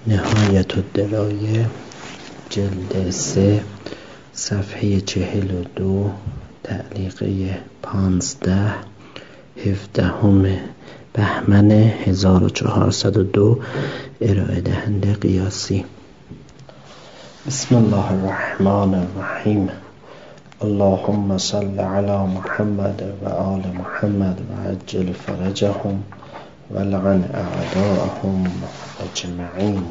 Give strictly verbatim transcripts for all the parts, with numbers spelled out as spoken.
نهایت الدرایه جلد سه صفحه چهل و دو تعلیقه پانزده هفدهم بهمن هزار و چهارصد و دو ارائه دهنده قیاسی. بسم الله الرحمن الرحیم. اللهم صل علی محمد و آل محمد و عجل فرجهم و لعن اعداءهم اجمعین.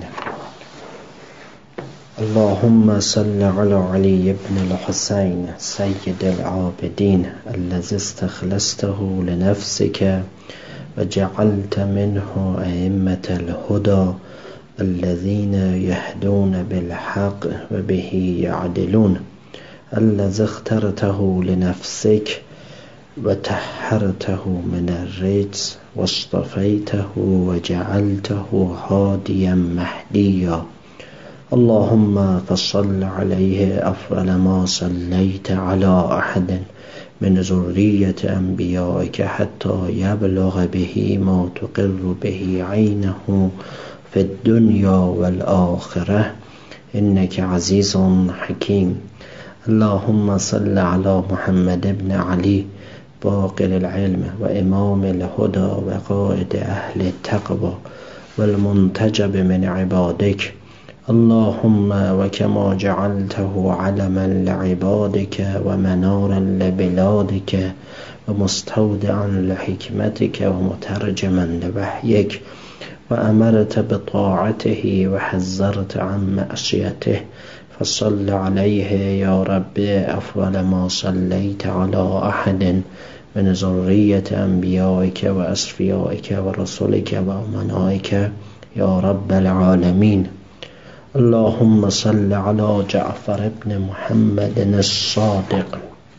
اللهم صل على علي بن الحسين سيد العابدين الذي استخلصته لنفسك وجعلت منه أئمة الهدى الذين يهدون بالحق وبه يعدلون، الذي اخترته لنفسك وطهرته من الرجس واصطفيته وجعلته هاديا مهديا. اللهم فصل عليه أفضل ما صليت على أحد من ذرية أنبيائك حتى يبلغ به ما تقر به عينه في الدنيا والآخرة، إنك عزيز حكيم. اللهم صل على محمد بن علي باقر العلم وإمام الهدى وقائد أهل التقوى والمنتجب من عبادك. اللهم وكما جعلته علما لعبادك ومنارا لبلادك ومستودعا لحكمتك ومترجما لوحيك، وأمرت بطاعته وحذرت عن معصيته، فصل عليه يا رب أفضل ما صليت على أحد من ذرية أنبيائك وأصفيائك ورسلك وأمنائك يا رب العالمين. اللهم صل على جعفر بن محمد الصادق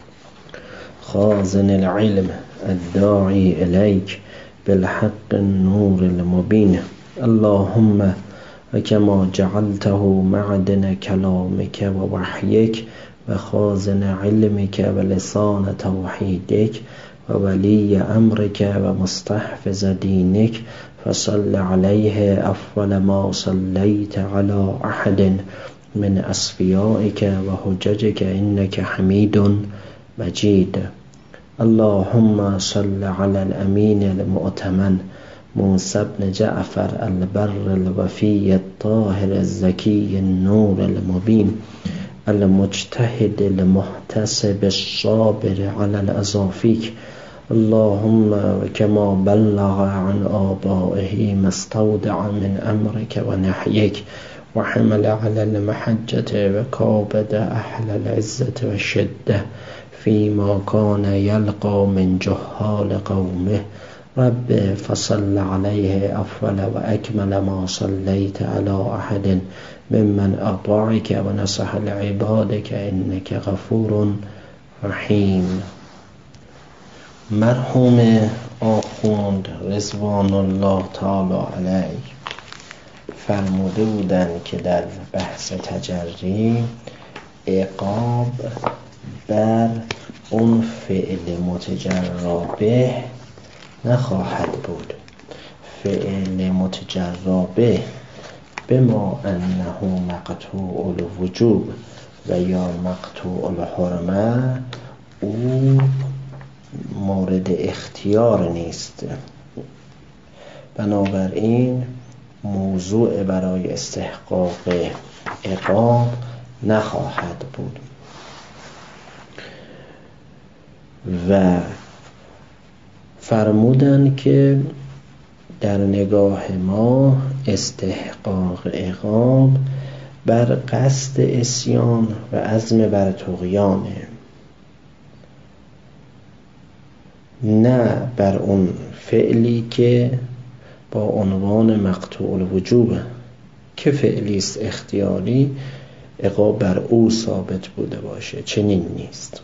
خازن العلم الداعي إليك بالحق النور المبين. اللهم وكما جعلته معدن كلامك ووحيك وخازن علمك ولسان توحيدك وولي أمرك ومستحفظ دينك، فصل عليه أفضل ما صليت على أحد من أصفيائك وحججك إنك حميد مجيد. اللهم صل على الأمين المؤتمن موسى بن جعفر البر الوفي الطاهر الزكي النور المبين المجتهد المحتسب الصابر على الأزافيك. اللهم وكما بلغ عن آبائه ما استودع من أمرك ونحيك وحمل على المحجة وكابد أهل العزة والشدة فيما كان يلقى من جهال قومه، رب فصل عليه أفضل وأكمل ما صليت على أحد ممن أطاعك ونصح لعبادك إنك غفور رحیم. مرحوم آخوند رضوان الله تعالی علیه فرموده بودند که در بحث تجری عقاب بر اون فعل متجری به نخواهد بود. فعل متجری به بما انه مقطوع الوجوب و یا مقطوع الحرمه او مورد اختیار نیست، بنابراین موضوع برای استحقاق عقاب نخواهد بود. و فرمودن که در نگاه ما استحقاق عقاب بر قصد عصیان و عزم بر طغیانه، نه بر اون فعلی که با عنوان مقطوع الوجوب که فعلی است اختیاری عقاب بر او ثابت بوده باشه. چنین نیست.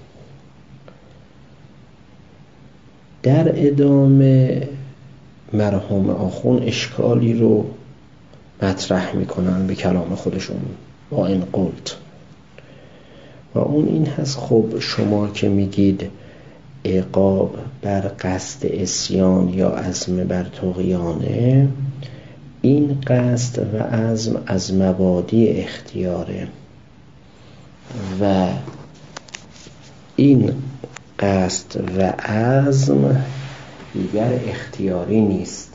در ادامه مرحوم آخون اشکالی رو مطرح میکنن به کلام خودشون با این قلت، و اون این هست خب شما که میگید عقاب بر قصد عصیان یا عزم بر طغیانه، این قصد و عزم از مبادی اختیاره و این قصد و عزم دیگر اختیاری نیست.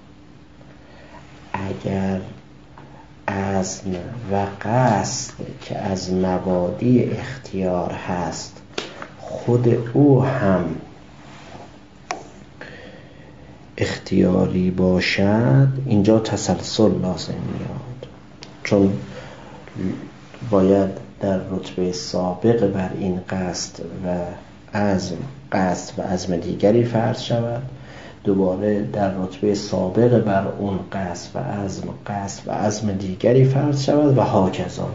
اگر عزم و قصد که از مبادی اختیار هست خود او هم اختیاری باشد، اینجا تسلسل لازم میاد، چون باید در رتبه سابق بر این قصد و عزم قصد و عزم دیگری فرض شود، دوباره در رتبه سابق بر اون قصد و عزم قصد و عزم دیگری فرض شود و هاکذا.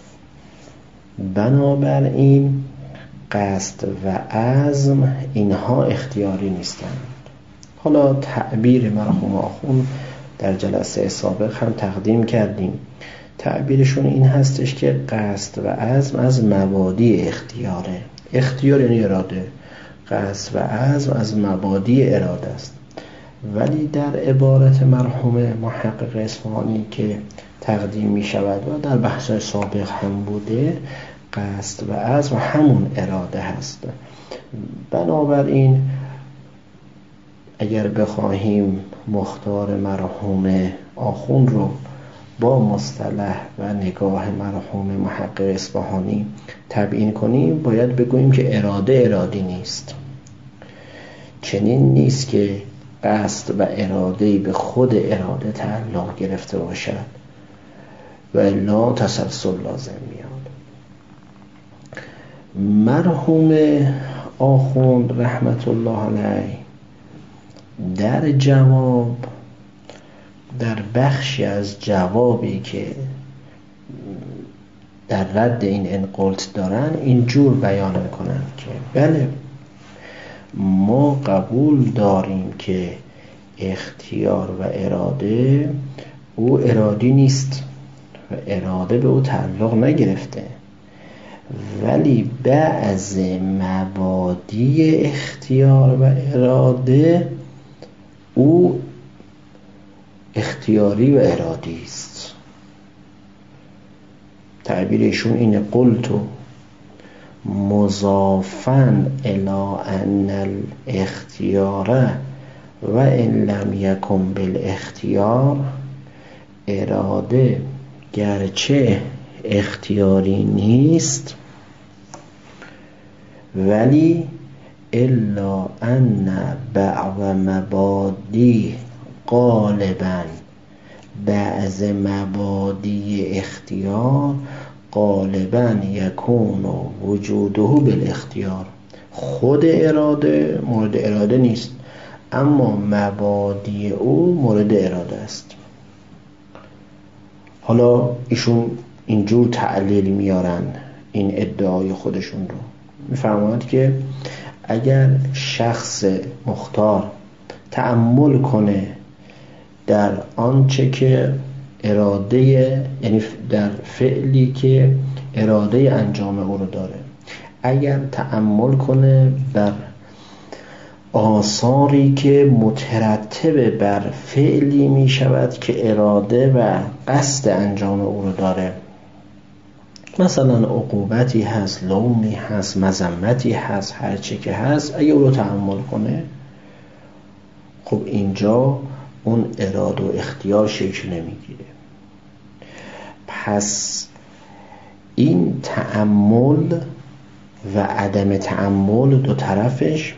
بنابراین قصد و عزم اینها اختیاری نیستند. حالا تعبیر مرحوم آخوند در جلسه سابق هم تقدیم کردیم. تعبیرشون این هستش که قصد و عزم از مبادی اختیاره. اختیار یعنی اراده، قصد و عزم از مبادی اراده است. ولی در عبارت مرحوم محقق اصفهانی که تقدیم می شود و در بحث سابق هم بوده، قصد و عزم همون اراده هست. بنابراین اگر بخواهیم مختار مرحوم آخوند رو با مصطلح و نگاه مرحوم محقق اصفهانی تبیین کنیم، باید بگوییم که اراده ارادی نیست. چنین نیست که قصد و اراده به خود اراده تعلق گرفته باشد و الا تسلسل لازم میاد. مرحوم آخوند رحمت الله علیه در جواب، در بخشی از جوابی که در رد این انقلت دارن، اینجور بیان میکنن که بله، ما قبول داریم که اختیار و اراده او ارادی نیست و اراده به او تعلق نگرفته، ولی بعض مبادی اختیار و اراده او اختیاری و ارادی است. تعبیرشون اینه: قلتو مضافاً الی ان الاختیار و ان لم یکن بالاختیار، اراده گرچه اختیاری نیست ولی الا ان بعض مبادی غالباً بعض مبادی اختیار غالباً یکون وجوده بالاختیار. خود اراده مورد اراده نیست، اما مبادی او مورد اراده است. حالا ایشون اینجور تعلیل میارن این ادعای خودشون رو. میفرماند که اگر شخص مختار تأمل کنه در آنچه که اراده، یعنی در فعلی که اراده انجام او رو داره، اگر تأمل کنه بر آثاری که مترتب بر فعلی می شود که اراده و قصد انجام او رو داره، مثلا عقوبتی هست، لومی هست، مذمتی هست، هر چی که هست، اگه او رو تأمل کنه، خب اینجا اون اراده و اختیار شکل نمیگیره. پس این تأمل و عدم تأمل دو طرفش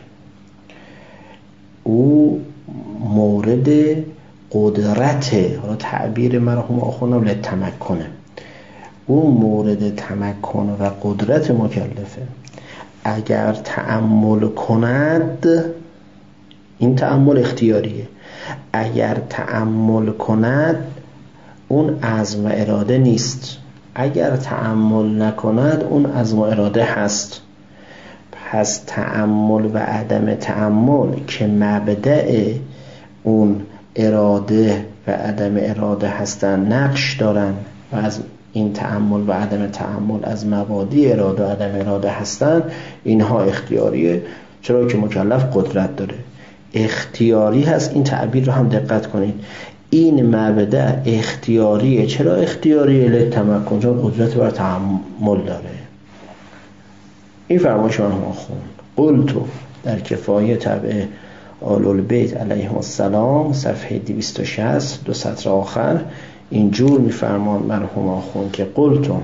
او مورد قدرت، حالا تعبیر مرحوم آخوندم لتمکنه، او مورد تمکن و قدرت مکلفه. اگر تأمل کند، این تأمل اختیاریه، اگر تأمل کند اون عزم و اراده نیست، اگر تأمل نکند اون عزم و اراده هست. پس تأمل و عدم تأمل که مبدأ اون اراده و عدم اراده هستن، نقش دارن و از این تأمل و عدم تأمل از مبادی اراده و عدم اراده هستن، اینها اختیاریه، چرا که مکلف قدرت داره. اختیاری هست، این تعبیر رو هم دقت کنید، این مبدأ اختیاریه. چرا اختیاریه؟ لتمکن، چون قدرت بر تحمل داره. این فرمایش مرحوم آخوند. قلتو در کفایه تبع آل البیت علیهم السلام صفحه دویست و شصت دو سطر آخر اینجور میفرمان مرحوم آخوند که قلتو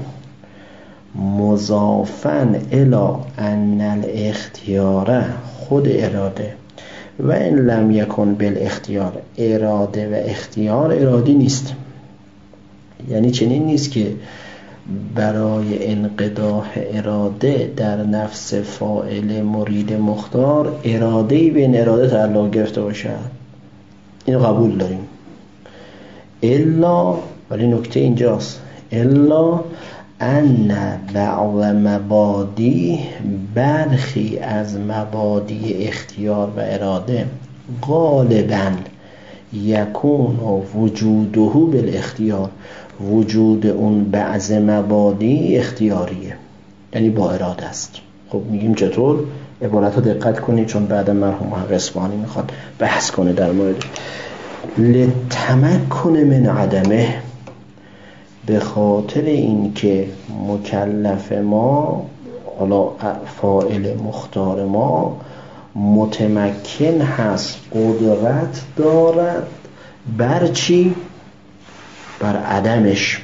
مضافن الی ان الاختیار، خود اراده، و این لم یکن بالاختیار، اراده و اختیار ارادی نیست. یعنی چنین نیست که برای انقداح اراده در نفس فاعل مرید مختار اراده‌ای به این اراده تعلق گرفته باشد. اینو قبول داریم. الا، ولی نکته اینجاست، الا ان بعض مبادی، برخی از مبادی اختیار و اراده، غالباً یکون وجوده بالاختیار، وجود اون بعض مبادی اختیاریه، یعنی با اراده است. خب میگیم چطور؟ عبارت رو دقت کنید چون بعد مرحوم محقق اصفهانی میخواد بحث کنه در مورد لتمکن من عدمه، به خاطر اینکه مکلف ما، حالا فاعل مختار ما، متمکن هست، قدرت دارد بر چی؟ بر عدمش.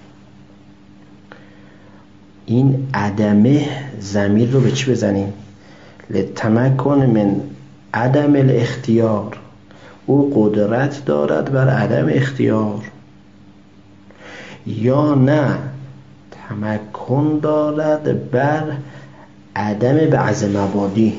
این عدمه ضمیر رو به چی بزنیم؟ لتمکن من عدم الاختیار، او قدرت دارد بر عدم اختیار، یا نه تمکن دارد بر عدم بعض مبادی،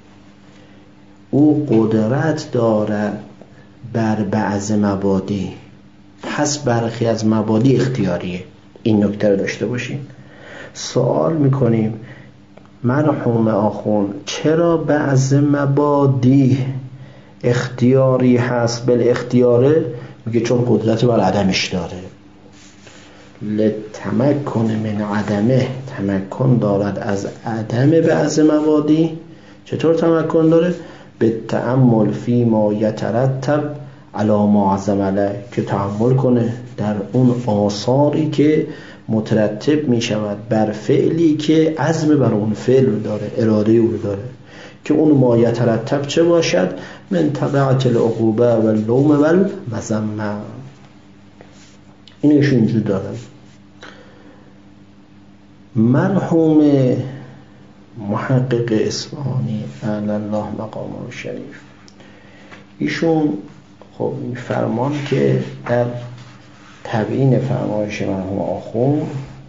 او قدرت دارد بر بعض مبادی، پس برخی از مبادی اختیاریه. این نکته رو داشته باشین. سوال میکنیم مرحوم آخوند چرا بعض مبادی اختیاری هست بل اختیاره؟ میگه چون قدرت بر عدمش داره. لتمکن من عدمه، تمکن دارد از عدم بعض مبادی. چطور تمکن داره؟ به تأمل فی ما یترتب علی ما عزم علیه، که تأمل کنه در اون آثاری که مترتب می شود بر فعلی که عزم بر اون فعل رو داره، اراده رو داره، که اون ما یترتب چه باشد؟ من تبعت العقوبه و اللوم و المذمه. اینش اینجور دارن. مرحوم محقق اصفهانی اعلی الله مقامه الشریف، ایشون خب فرمان که در تبیین فرمایش مرحوم آخوند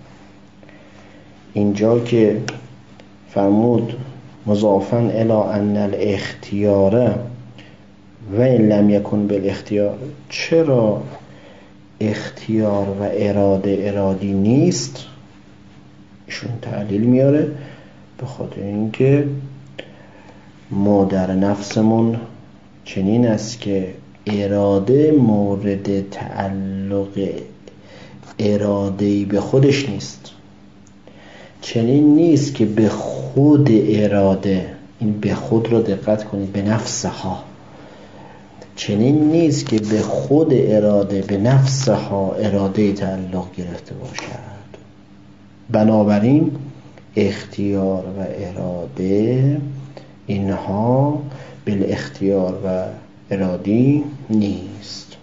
اینجا که فرمود مضافاً الی ان الاختیار و این لم یکن بالاختیار، چرا اختیار و اراده ارادی نیست؟ ایشون تعلیل میاره به خاطر اینکه ما در نفسمون چنین است که اراده مورد تعلق اراده‌ای به خودش نیست. چنین نیست که به خود اراده، این به خود رو دقت کنید، به نفسها، چنین نیست که به خود اراده، به نفسها اراده تعلق گرفته باشد. بنابراین اختیار و اراده اینها بالاختیار و ارادی نیست.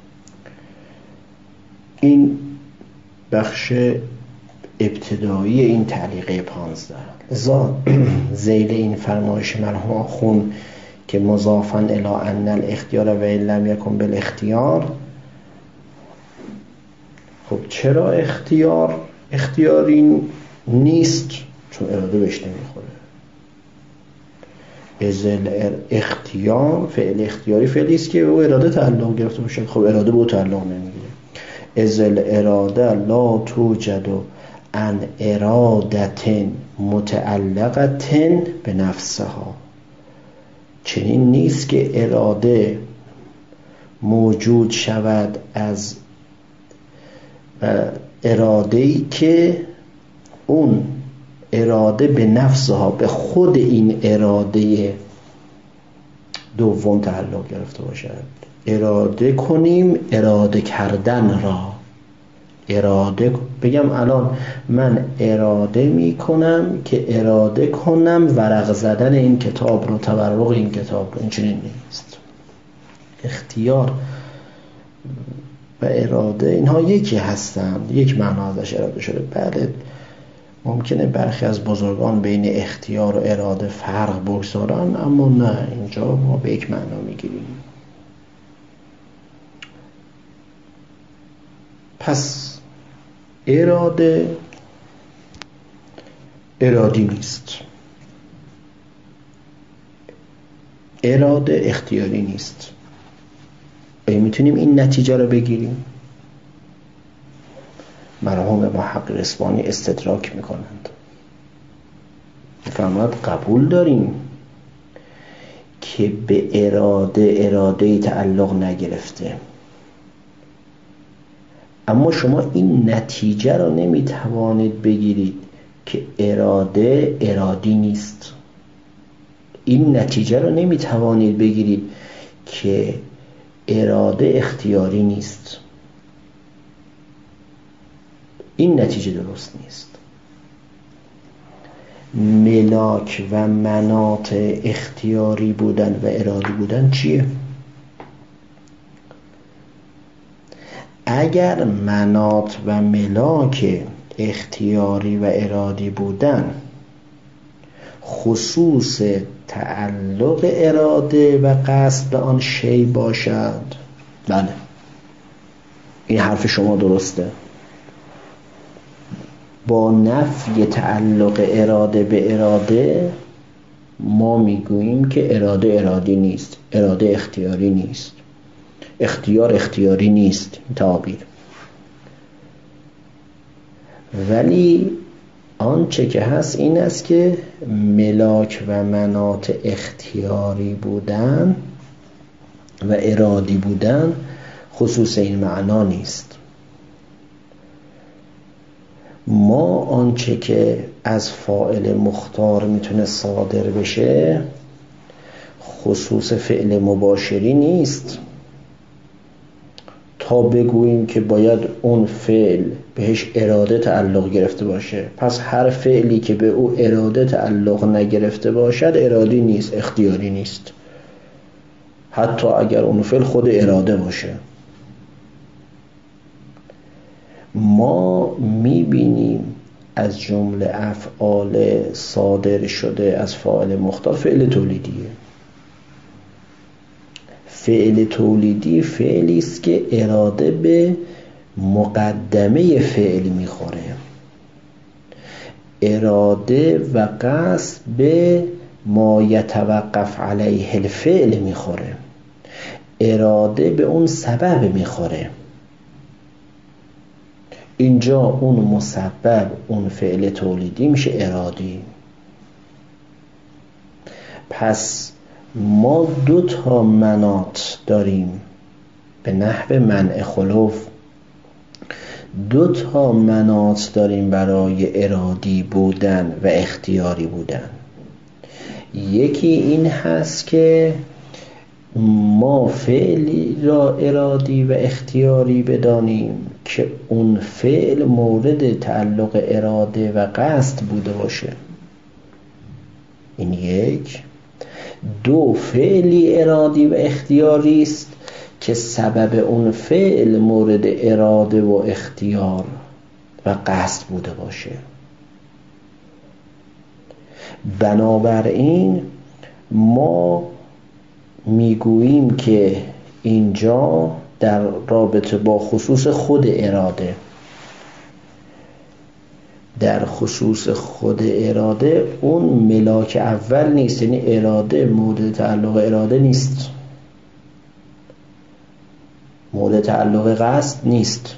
این بخش ابتدایی این تعلیقه پانزده. لذا ذیل این فرمایش مرحوم آخوند که مضافاً الی ان الاختیار و ان لم یکن بالاختیار، خب چرا اختیار اختیاری نیست؟ چون اراده بهش نمیخوره. ازل اختیار فعل اختیاری فعلی است که او اراده تعلق گرفته باشه، خب اراده به او تعلق نمیگیره. ازل اراده لا توجد ان ارادت متعلقت به نفسها، چنین نیست که اراده موجود شود از اراده‌ای که اون اراده به نفسها، به خود این اراده دوم تعلق گرفته باشد. اراده کنیم اراده کردن را. اراده بگم الان من اراده می کنم که اراده کنم ورق زدن این کتاب رو، تورق این کتاب رو. این چنین نیست. اختیار و اراده اینها یکی هستند، یک معنا ازش اراده شده. بله ممکنه برخی از بزرگان بین اختیار و اراده فرق بگذارن، اما نه، اینجا ما به یک معنا میگیریم. پس اراده ارادی نیست، اراده اختیاری نیست. آیا میتونیم این نتیجه رو بگیریم؟ مرحوم محقق اصفهانی استدراک میکنند، میفرماید قبول داریم که به اراده اراده تعلق نگرفته، اما شما این نتیجه رو نمیتوانید بگیرید که اراده ارادی نیست. این نتیجه رو نمیتوانید بگیرید که اراده اختیاری نیست. این نتیجه درست نیست. ملاک و مناط اختیاری بودن و ارادی بودن چیه؟ اگر مناط و ملاک اختیاری و ارادی بودن خصوص تعلق اراده و قصد آن شی باشد، بله این حرف شما درسته. با نفی تعلق اراده به اراده ما میگوییم که اراده ارادی نیست، اراده اختیاری نیست، اختیار اختیاری نیست این تعبیر. ولی آنچه که هست این است که ملاک و مناط اختیاری بودن و ارادی بودن خصوص این معنا نیست. ما آنچه که از فاعل مختار میتونه صادر بشه خصوص فعل مباشری نیست تا بگوییم که باید اون فعل بهش اراده تعلق گرفته باشه. پس هر فعلی که به او اراده تعلق نگرفته باشد ارادی نیست، اختیاری نیست، حتی اگر اون فعل خود اراده باشه. ما میبینیم از جمله افعال صادر شده از فاعل مختار فعل تولیدیه. فعل تولیدی فعلی است که اراده به مقدمه فعل میخوره، اراده و قصد به ما یتوقف علیه الفعل میخوره، اراده به اون سبب میخوره. اینجا اون مسبب، اون فعل تولیدی میشه ارادی. پس ما دو تا مناط داریم به نحو منع خلوف، دو تا مناط داریم برای ارادی بودن و اختیاری بودن. یکی این هست که ما فعلی را ارادی و اختیاری بدانیم که اون فعل مورد تعلق اراده و قصد بوده باشه، این یک. دو، فعلی ارادی و اختیاری است که سبب اون فعل مورد اراده و اختیار و قصد بوده باشه. بنابراین ما میگوییم که اینجا در رابطه با خصوص خود اراده، در خصوص خود اراده اون ملاک اول نیست، یعنی اراده مورد تعلق اراده نیست، مورد تعلق قصد نیست،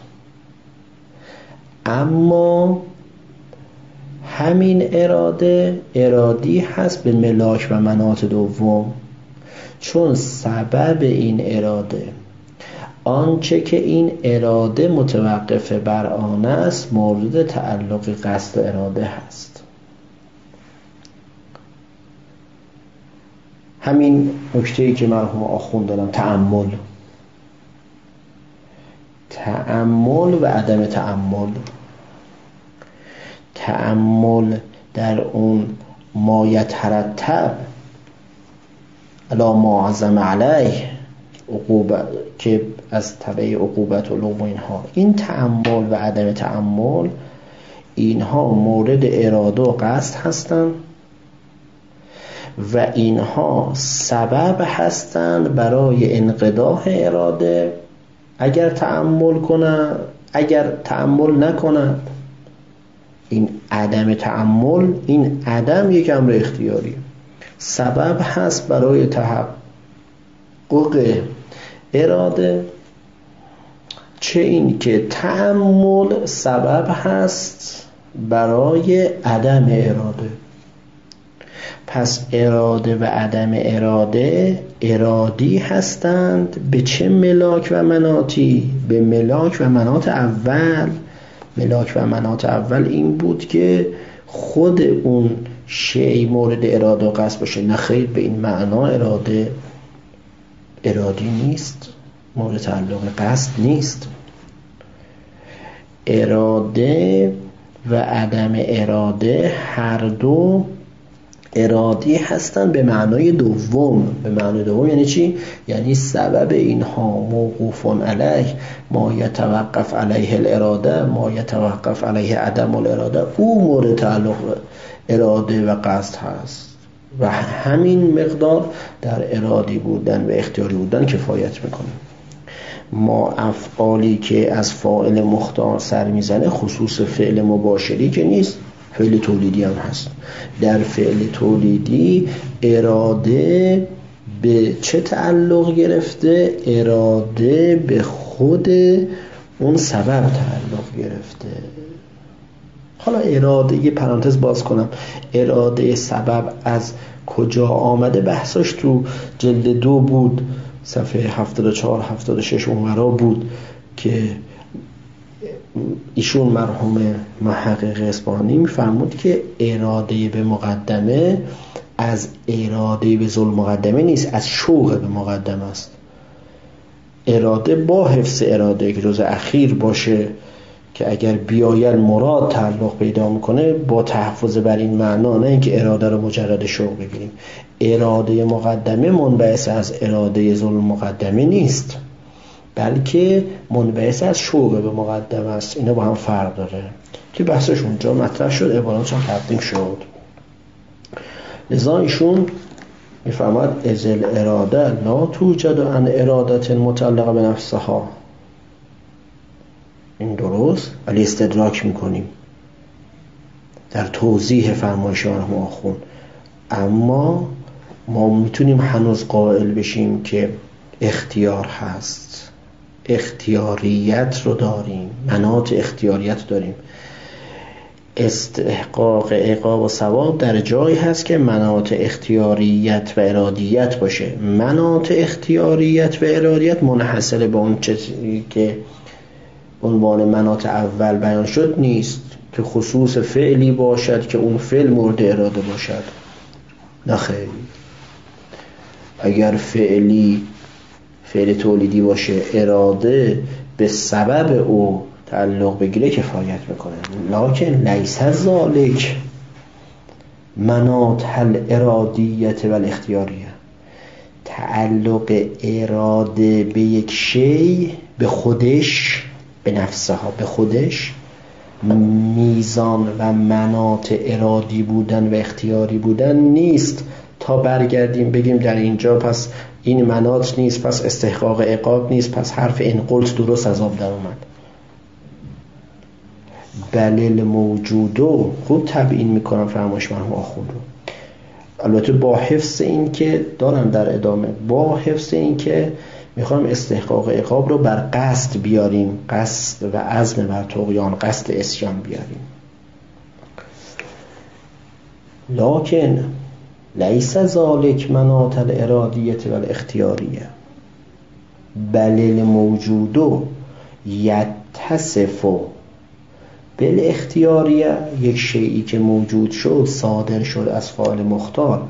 اما همین اراده ارادی هست به ملاک و مناط دوم، چون سبب این اراده آنچه که این اراده متوقف بر آن است مورد تعلق قصد و اراده هست. همین نکته‌ای که مرحوم آخوند دارم تأمل تأمل و عدم تأمل. تأمل در اون ما یترتب علی ما عزم علیه عقوبت که از تبع عقوبت و لغو اینها، این تأمل و عدم تأمل اینها مورد اراده و قصد هستند و اینها سبب هستند برای انقضاء اراده اگر تأمل کنند، اگر تأمل نکنند. این عدم تأمل، این عدم یک امر اختیاری سبب هست برای تحقق اراده، چه این که تأمل سبب هست برای عدم اراده. پس اراده و عدم اراده ارادی هستند. به چه ملاک و مناطی؟ به ملاک و مناط اول. ملاک و مناط اول این بود که خود اون شیء مورد اراده و قصد باشه. نه خیر، به این معنا اراده ارادی نیست، مورد تعلق قصد نیست. اراده و عدم اراده هر دو ارادی هستن به معنای دوم. به معنای دوم یعنی چی؟ یعنی سبب اینها موقوف علیه ما یتوقف علیه الاراده، ما یتوقف علیه عدم الاراده، او مورد تعلق اراده و قصد هست و همین مقدار در ارادی بودن و اختیاری بودن کفایت میکنه. ما افعالی که از فاعل مختار سر میزنه خصوص فعل مباشری که نیست، فعل تولیدی هم هست. در فعل تولیدی اراده به چه تعلق گرفته؟ اراده به خود اون سبب تعلق گرفته. حالا اراده، یه پرانتز باز کنم، اراده سبب از کجا آمده بحثش تو جلد دو بود، صفحه هفتاد و چهار هفتاد و شش اونورا بود که ایشون مرحوم محقق اصفهانی میفرمود که اراده به مقدمه از اراده به ذل مقدمه نیست، از شوق به مقدمه است. اراده با حفظ اراده که جز اخیر باشه که اگر بیاید مراد تعلق پیدا میکنه، با تحفظ بر این معنا، نه اینکه اراده رو مجرد شوق بگیریم. اراده مقدمه منبعث از اراده ذل مقدمه نیست، بلکه منبعث از شوق به مقدمه است. اینا با هم فرق داره که بحثش اونجا مطرح شد، عباراتش هم تقدیم شد. لذا ایشون میفرماد ازل اراده لا توجد عن ارادت متعلقه به نفسها. این درست، ولی استدراک میکنیم در توضیح فرمایش مرحوم آخوند. اما ما میتونیم هنوز قائل بشیم که اختیار هست، اختیاریت رو داریم، مناط اختیاریت داریم. استحقاق عقاب و ثواب در جایی هست که مناط اختیاریت و ارادیت باشه. مناط اختیاریت و ارادیت منحصر به اون چیزی که عنوان مناط اول بیان شد نیست که خصوص فعلی باشد که اون فعل مورد اراده باشد. نه خیر، اگر فعلی فعل تولیدی باشه اراده به سبب او تعلق بگیره کفایت میکنه. لکن لیس ذالک مناط الارادیت و الاختیاریه. تعلق اراده به یک شیء به خودش، به نفسها، به خودش میزان و مناط ارادی بودن و اختیاری بودن نیست تا برگردیم بگیم در اینجا پس این مناط نیست، پس استحقاق عقاب نیست، پس حرف این قلت درست از آب در اومد. بلل موجودو خوب تبیین میکنم فرمایش مرحوم آخوند رو، البته با حفظ این که دارم در ادامه، با حفظ این که میخوایم استحقاق عقاب رو بر قصد بیاریم، قصد و عزم بر طغیان، قصد عصیان بیاریم. لکن لیس ذالک مناط الارادیت و الاختیاریه بل الموجود یتصف بالاختیاریه. یک شیئی که موجود شد، صادر شد از فاعل مختار،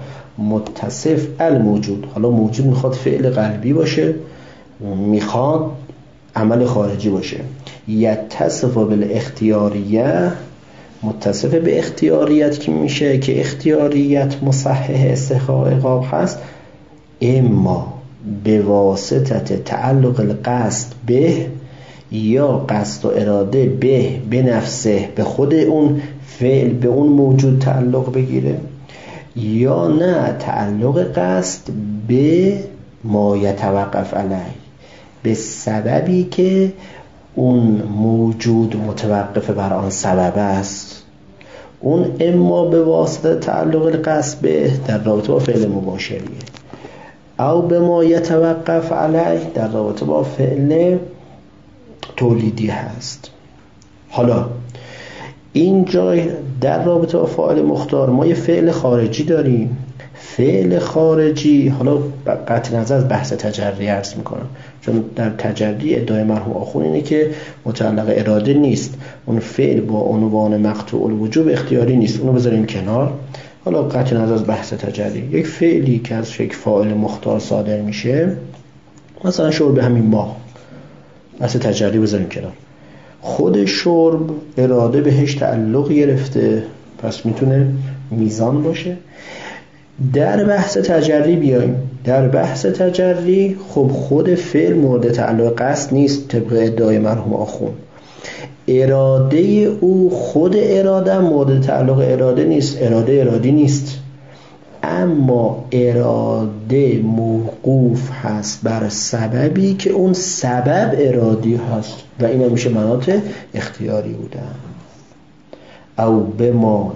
متصف الموجود. حالا موجود میخواد فعل قلبی باشه، میخواد عمل خارجی باشه. یتصف بالاختیاریه، متصف به اختیاریت که میشه که اختیاریت مصحح استحقاق عقاب هست، اما به واسطه تعلق القصد به، یا قصد و اراده به به نفسه، به خود اون فعل به اون موجود تعلق بگیره، یا نه تعلق قصد به ما یتوقف علیه، به سببی که اون موجود متوقف بر آن سبب است. اون اما به واسطه تعلق القصد به در رابطه با فعل مباشریه، او به ما یتوقف علیه در رابطه با فعل تولیدی هست. حالا اینجا در رابطه با فاعل مختار ما یه فعل خارجی داریم. فعل خارجی، حالا قطع نظر از بحث تجری عرض میکنم، چون در تجری ادعای مرحوم آخوند اینه که متعلق اراده نیست، اون فعل با عنوان مقطوع الوجوب اختیاری نیست، اونو بذاریم کنار. حالا قطع نظر از بحث تجری، یک فعلی که از یک فاعل مختار صادر میشه، مثلا شرب همین ماه، بحث تجری بذاریم کنار. خود شرب اراده بهش تعلق گرفته، پس میتونه میزان باشه. در بحث تجری بیایم، در بحث تجری خب خود فعل مورد تعلق قصد نیست طبق ادعای مرحوم آخوند، اراده او خود اراده مورد تعلق اراده نیست، اراده ارادی نیست، اما اراده موقوف هست بر سببی که اون سبب ارادی هست و این میشه مناط اختیاری بودن. او به ما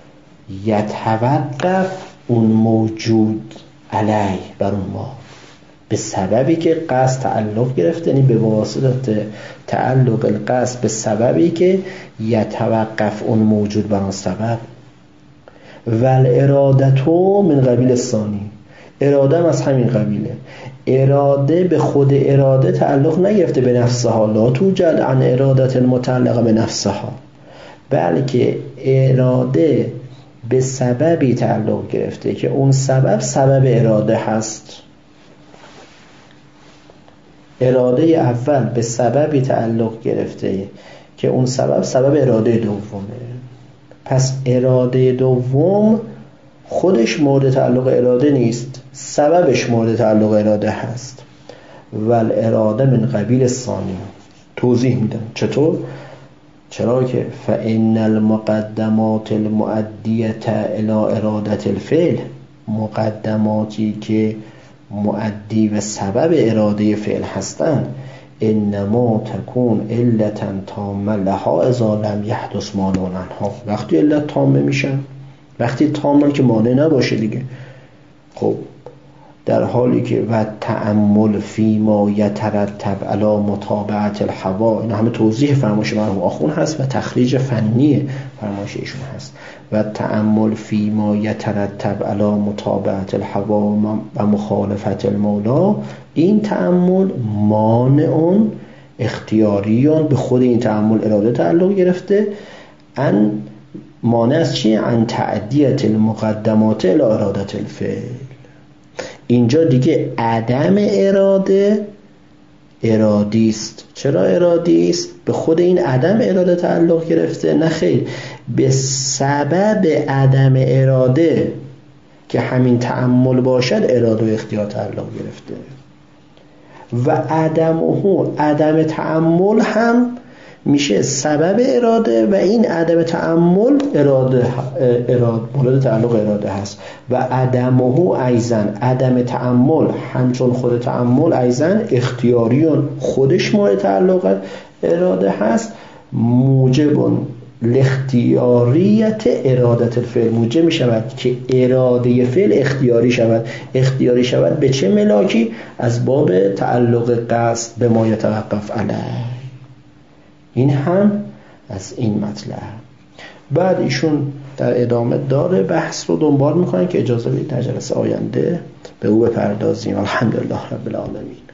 یتوقف اون موجود علی بر اون ما، به سببی که قصد تعلق گرفته، یعنی به واسطه تعلق القصد به سببی که یتوقف اون موجود بر اون سبب. ول ارادتو من قبیل ثانی، اراده هم از همین قبیله. اراده به خود اراده تعلق نگرفته به نفسها، لا توجد عن ارادت المتعلقه به نفسها، بلکه اراده به سببی تعلق گرفته که اون سبب سبب اراده هست. اراده اول به سببی تعلق گرفته که اون سبب سبب اراده دومه، پس اراده دوم خودش مورد تعلق اراده نیست، سببش مورد تعلق اراده هست. ول اراده من قبیل ثانی، توضیح میدن چطور؟ چرا که فإن المقدمات المؤدیه الی ارادت الفعل، مقدماتی که مؤدی و سبب اراده فعل هستند، انما تکون علتا تامه لها اذا لم یحدث مانع عنها، وقتی علت تامه میشن، وقتی تامه که مانع نباشه دیگه. خب در حالی که و تأمل فی ما یترتب علی متابعت الهوا، این همه توضیح فرمایش مرحوم آخوند هست و تخریج فنی فرمایش ایشون هست. و تأمل فی ما یترتب علی متابعت الهوا و مخالفت المولا، این تأمل مانع اختیاریان، به خود این تأمل اراده تعلق گرفته. ان مانع از چی؟ ان تعدیت المقدمات الی ارادت الفعل. اینجا دیگه عدم اراده ارادی است. چرا ارادی است؟ به خود این عدم اراده تعلق گرفته؟ نه خیر، به سبب عدم اراده که همین تأمل باشد اراده و اختیار تعلق گرفته. و عدمه، عدم تأمل هم میشه سبب اراده و این عدم تأمل اراده اراده مورد تعلق اراده هست. و عدمه ایزن، عدم تأمل همچون خود تأمل ایزن اختیاریون، خودش مورد تعلق اراده هست. موجب الاختیاریت ارادت الفعل، موجب می شود که اراده فعل اختیاری شود. اختیاری شود به چه ملاکی؟ از باب تعلق قصد به ما یتوقف علیه. این هم از این مطلب. بعد ایشون در ادامه داره بحث رو دنبال میکنن که اجازه بدید در جلسه آینده به او بپردازیم. الحمدلله رب العالمین.